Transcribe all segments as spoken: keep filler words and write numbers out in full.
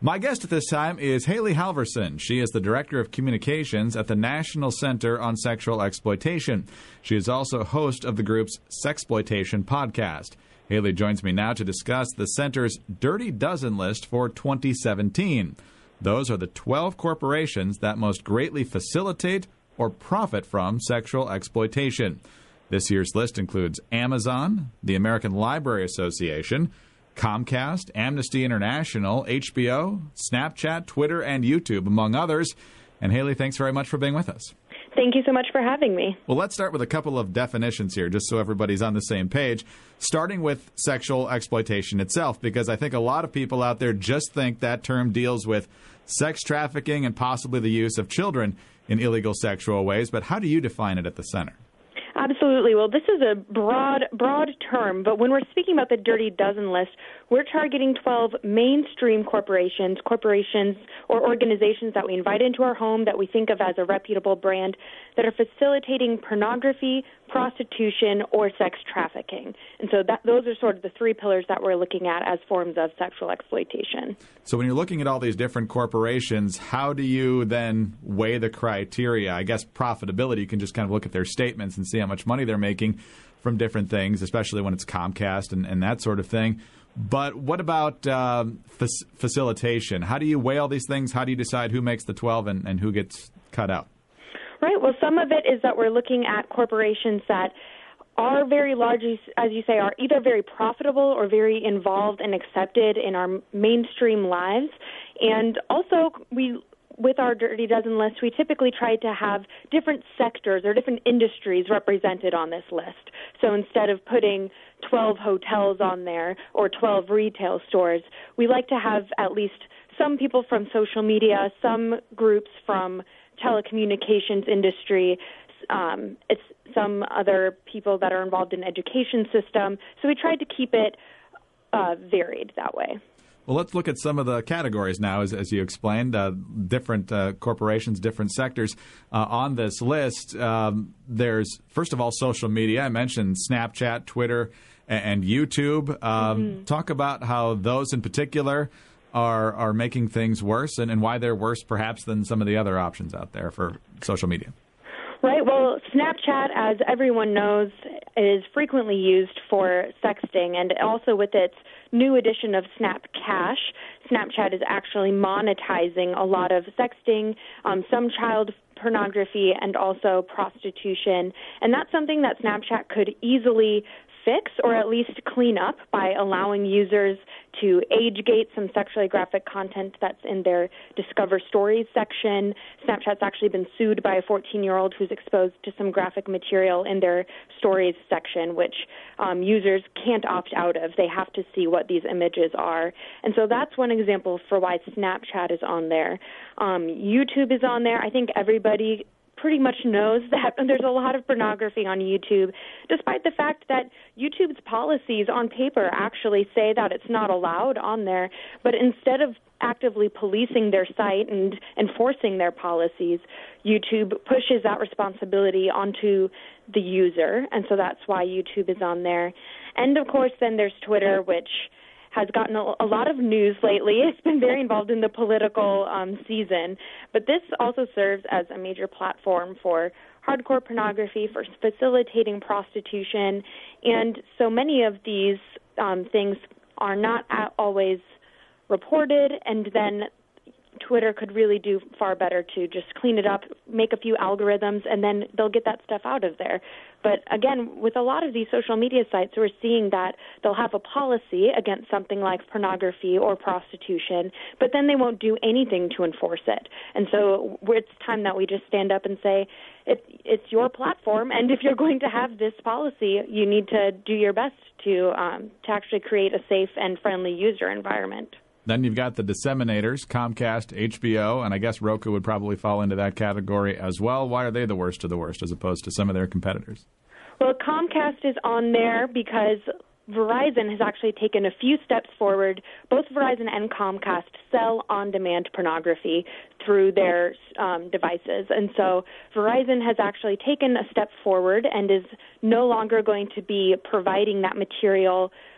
My guest at this time is Haley Halverson. She is the Director of Communications at the National Center on Sexual Exploitation. She is also host of the group's Sexploitation podcast. Haley joins me now to discuss the Center's Dirty Dozen list for twenty seventeen. Those are the twelve corporations that most greatly facilitate or profit from sexual exploitation. This year's list includes Amazon, the American Library Association, Comcast, Amnesty International, H B O, Snapchat, Twitter, and YouTube, among others. And Haley, thanks very much for being with us. Thank you so much for having me. Well, let's start with a couple of definitions here, just so everybody's on the same page, starting with sexual exploitation itself, because I think a lot of people out there just think that term deals with sex trafficking and possibly the use of children in illegal sexual ways. But how do you define it at the Center? Absolutely. Well, this is a broad, broad term, but when we're speaking about the Dirty Dozen list, we're targeting twelve mainstream corporations, corporations or organizations that we invite into our home that we think of as a reputable brand that are facilitating pornography, prostitution, or sex trafficking. And so that, those are sort of the three pillars that we're looking at as forms of sexual exploitation. So when you're looking at all these different corporations, how do you then weigh the criteria? I guess profitability, you can just kind of look at their statements and see how much money they're making from different things, especially when it's Comcast and, and that sort of thing. But what about um, f- facilitation? How do you weigh all these things? How do you decide who makes the twelve and, and who gets cut out? Right. Well, some of it is that we're looking at corporations that are very large, as you say, are either very profitable or very involved and accepted in our mainstream lives. And also, we with our Dirty Dozen list, we typically try to have different sectors or different industries represented on this list. So instead of putting twelve hotels on there or twelve retail stores, we like to have at least some people from social media, some groups from telecommunications industry, um, it's some other people that are involved in education system. So we tried to keep it uh, varied that way. Well, let's look at some of the categories now, as, as you explained, uh, different uh, corporations, different sectors. Uh, on this list, um, there's, first of all, social media. I mentioned Snapchat, Twitter, and, and YouTube. Um, mm-hmm. Talk about how those in particular are are making things worse and, and why they're worse perhaps than some of the other options out there for social media. Right. Well, Snapchat, as everyone knows, is frequently used for sexting, and also with its new edition of Snap Cash, Snapchat is actually monetizing a lot of sexting, um, some child pornography, and also prostitution. And that's something that Snapchat could easily fix or at least clean up by allowing users to age-gate some sexually graphic content that's in their Discover Stories section. Snapchat's actually been sued by a fourteen-year-old who's exposed to some graphic material in their Stories section, which um, users can't opt out of. They have to see what these images are. And so that's one example for why Snapchat is on there. Um, YouTube is on there. I think everybody pretty much knows that there's a lot of pornography on YouTube, despite the fact that YouTube's policies on paper actually say that it's not allowed on there. But instead of actively policing their site and enforcing their policies, YouTube pushes that responsibility onto the user, and so that's why YouTube is on there. And, of course, then there's Twitter, which has gotten a, a lot of news lately. It's been very involved in the political um, season. But this also serves as a major platform for hardcore pornography, for facilitating prostitution. And so many of these um, things are not always reported, and then Twitter could really do far better to just clean it up, make a few algorithms, and then they'll get that stuff out of there. But again, with a lot of these social media sites, we're seeing that they'll have a policy against something like pornography or prostitution, but then they won't do anything to enforce it. And so it's time that we just stand up and say, it, it's your platform, and if you're going to have this policy, you need to do your best to um, to actually create a safe and friendly user environment. Then you've got the disseminators, Comcast, H B O, and I guess Roku would probably fall into that category as well. Why are they the worst of the worst as opposed to some of their competitors? Well, Comcast is on there because Verizon has actually taken a few steps forward. Both Verizon and Comcast sell on-demand pornography through their um, devices. And so Verizon has actually taken a step forward and is no longer going to be providing that material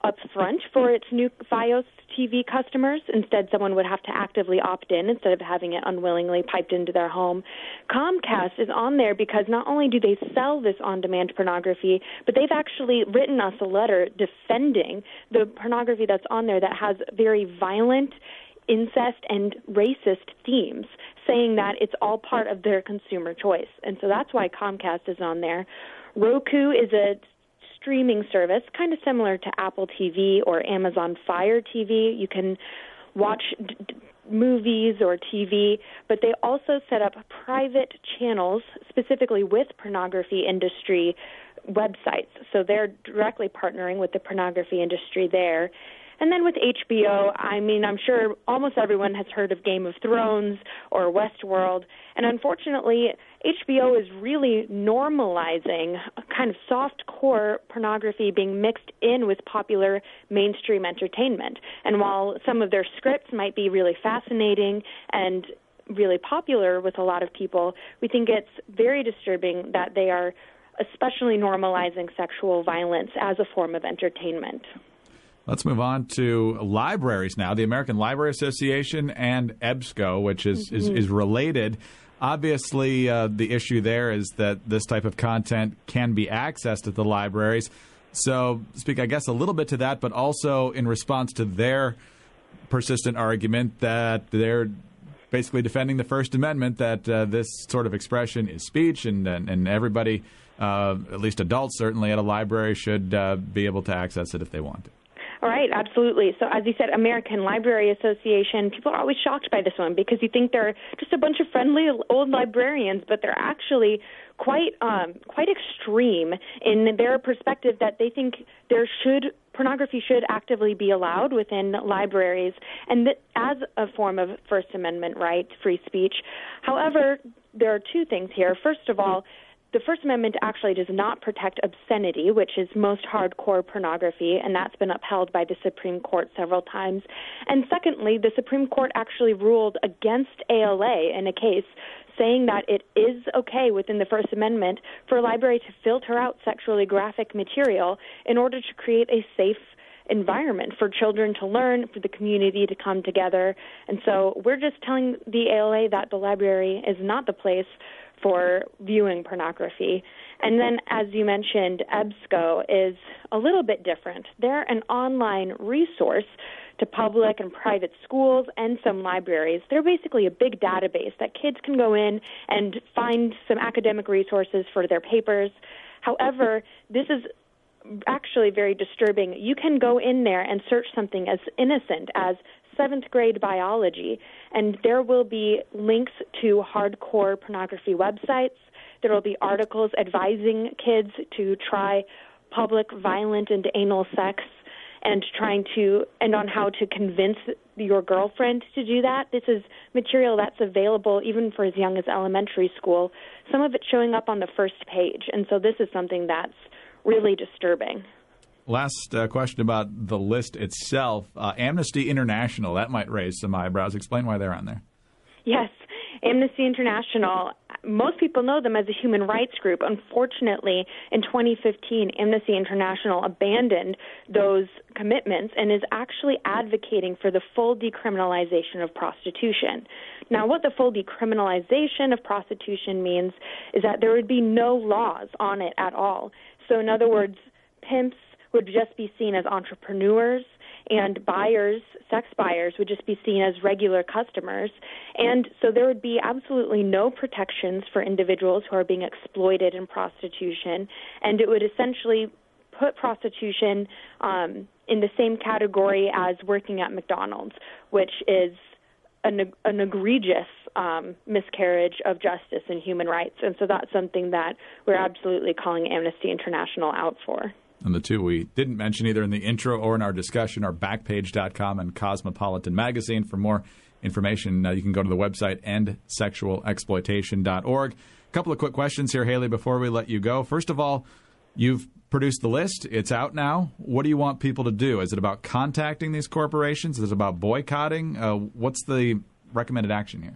upfront for its new Fios T V customers. Instead, someone would have to actively opt in instead of having it unwillingly piped into their home. Comcast is on there because not only do they sell this on-demand pornography, but they've actually written us a letter defending the pornography that's on there that has very violent, incest, and racist themes, saying that it's all part of their consumer choice. And so that's why Comcast is on there. Roku is a streaming service, kind of similar to Apple T V or Amazon Fire T V. You can watch d- d- movies or T V, but they also set up private channels specifically with pornography industry websites. So they're directly partnering with the pornography industry there. And then with H B O, I mean, I'm sure almost everyone has heard of Game of Thrones or Westworld. And unfortunately, H B O is really normalizing a kind of soft-core pornography being mixed in with popular mainstream entertainment. And while some of their scripts might be really fascinating and really popular with a lot of people, we think it's very disturbing that they are especially normalizing sexual violence as a form of entertainment. Let's move on to libraries now. The American Library Association and EBSCO, which is, mm-hmm. is, is related. Obviously, uh, the issue there is that this type of content can be accessed at the libraries. So speak, I guess, a little bit to that, but also in response to their persistent argument that they're basically defending the First Amendment, that uh, this sort of expression is speech, and, and, and everybody, uh, at least adults certainly at a library, should uh, be able to access it if they want to. All right, absolutely. So as you said, American Library Association, people are always shocked by this one because you think they're just a bunch of friendly old librarians, but they're actually quite um, quite extreme in their perspective that they think there should pornography should actively be allowed within libraries, and that as a form of First Amendment right, free speech. However, there are two things here. First of all, the First Amendment actually does not protect obscenity, which is most hardcore pornography, and that's been upheld by the Supreme Court several times. And secondly, the Supreme Court actually ruled against A L A in a case saying that it is okay within the First Amendment for a library to filter out sexually graphic material in order to create a safe environment for children to learn, for the community to come together. And so we're just telling the A L A that the library is not the place for viewing pornography. And then, as you mentioned, EBSCO is a little bit different. They're an online resource to public and private schools and some libraries. They're basically a big database that kids can go in and find some academic resources for their papers. However, this is actually very disturbing. You can go in there and search something as innocent as seventh grade biology, and there will be links to hardcore pornography websites. There will be articles advising kids to try public, violent, and anal sex, and trying to and on how to convince your girlfriend to do that. This is material that's available even for as young as elementary school. Some of it showing up on the first page, and so this is something that's really disturbing. Last uh, question about the list itself. Uh, Amnesty International, that might raise some eyebrows. Explain why they're on there. Yes, Amnesty International, most people know them as a human rights group. Unfortunately, in twenty fifteen, Amnesty International abandoned those commitments and is actually advocating for the full decriminalization of prostitution. Now, what the full decriminalization of prostitution means is that there would be no laws on it at all. So, in other words, pimps would just be seen as entrepreneurs, and buyers, sex buyers, would just be seen as regular customers. And so there would be absolutely no protections for individuals who are being exploited in prostitution, and it would essentially put prostitution um, in the same category as working at McDonald's, which is an, an egregious um, miscarriage of justice and human rights. And so that's something that we're absolutely calling Amnesty International out for. And the two we didn't mention either in the intro or in our discussion are Backpage dot com and Cosmopolitan Magazine. For more information, uh, you can go to the website end sexual exploitation dot org. A couple of quick questions here, Haley, before we let you go. First of all, you've produced the list. It's out now. What do you want people to do? Is it about contacting these corporations? Is it about boycotting? Uh, what's the recommended action here?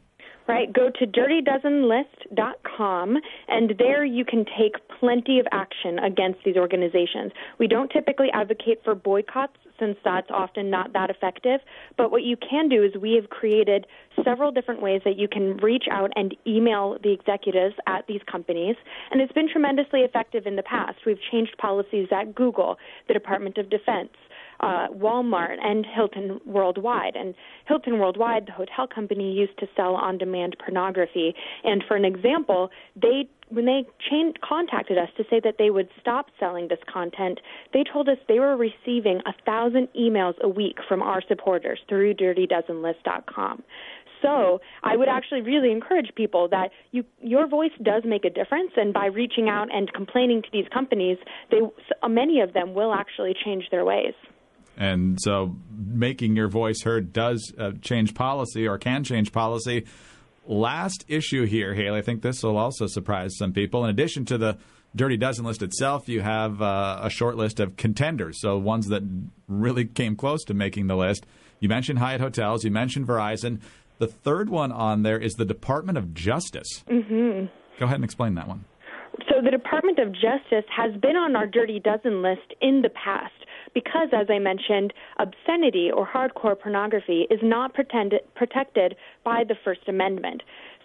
Right, go to dirty dozen list dot com, and there you can take plenty of action against these organizations. We don't typically advocate for boycotts, since that's often not that effective, but what you can do is we have created several different ways that you can reach out and email the executives at these companies, and it's been tremendously effective in the past. We've changed policies at Google, the Department of Defense, Uh, Walmart, and Hilton Worldwide. And Hilton Worldwide, the hotel company, used to sell on-demand pornography. And for an example, they when they changed, contacted us to say that they would stop selling this content, they told us they were receiving a thousand emails a week from our supporters through dirty dozen list dot com. So I would actually really encourage people that you, your voice does make a difference, and by reaching out and complaining to these companies, they many of them will actually change their ways. And so making your voice heard does uh, change policy, or can change policy. Last issue here, Haley, I think this will also surprise some people. In addition to the Dirty Dozen list itself, you have uh, a short list of contenders, so ones that really came close to making the list. You mentioned Hyatt Hotels. You mentioned Verizon. The third one on there is the Department of Justice. Mm-hmm. Go ahead and explain that one. So the Department of Justice has been on our Dirty Dozen list in the past because, as I mentioned, obscenity or hardcore pornography is not pretended, protected by the First Amendment.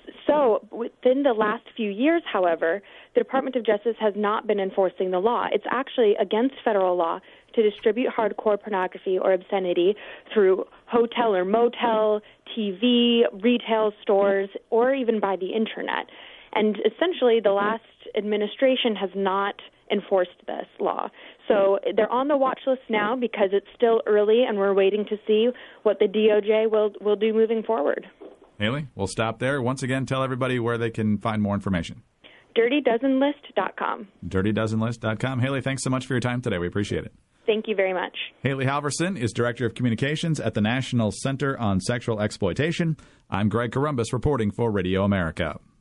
So within the last few years, however, the Department of Justice has not been enforcing the law. It's actually against federal law to distribute hardcore pornography or obscenity through hotel or motel, T V, retail stores, or even by the Internet. And essentially, the last administration has not enforced this law. So they're on the watch list now because it's still early, and we're waiting to see what the D O J will, will do moving forward. Haley, we'll stop there. Once again, tell everybody where they can find more information. dirty dozen list dot com. dirty dozen list dot com. Haley, thanks so much for your time today. We appreciate it. Thank you very much. Haley Halverson is Director of Communications at the National Center on Sexual Exploitation. I'm Greg Corombos reporting for Radio America.